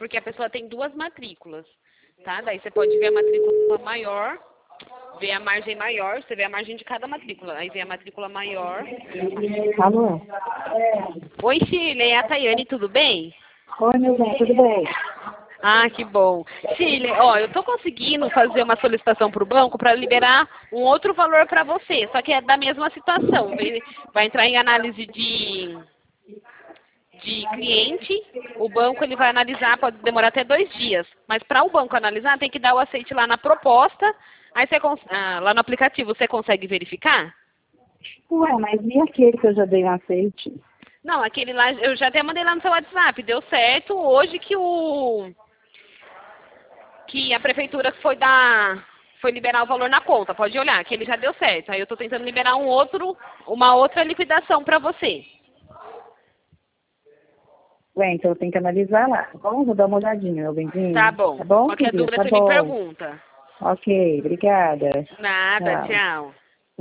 porque a pessoa tem duas matrículas, tá? Daí você pode ver a matrícula maior, ver a margem maior, você vê a margem de cada matrícula. Aí vem a matrícula maior. Alô? Oi, Shirley, é a Tayane, tudo bem? Oi, meu bem, tudo bem? Ah, que bom. Shirley, ó, eu tô conseguindo fazer uma solicitação para o banco para liberar um outro valor para você, só que é da mesma situação. Vai entrar em análise de cliente, o banco ele vai analisar, pode demorar até 2 dias, mas para o banco analisar tem que dar o aceite lá na proposta, aí você lá no aplicativo você consegue verificar? Ué, mas e aquele que eu já dei um aceite? Não, aquele lá, eu já até mandei lá no seu WhatsApp, deu certo hoje que a prefeitura foi liberar o valor na conta, pode olhar, que ele já deu certo. Aí eu estou tentando liberar uma outra liquidação para você. Ué, então eu tenho que analisar lá, tá bom? Vou dar uma olhadinha, meu benzinho. Tá bom. Tá bom, Qualquer filha? dúvida Tá você me bom. pergunta. Ok, obrigada. Nada, Tchau. tchau.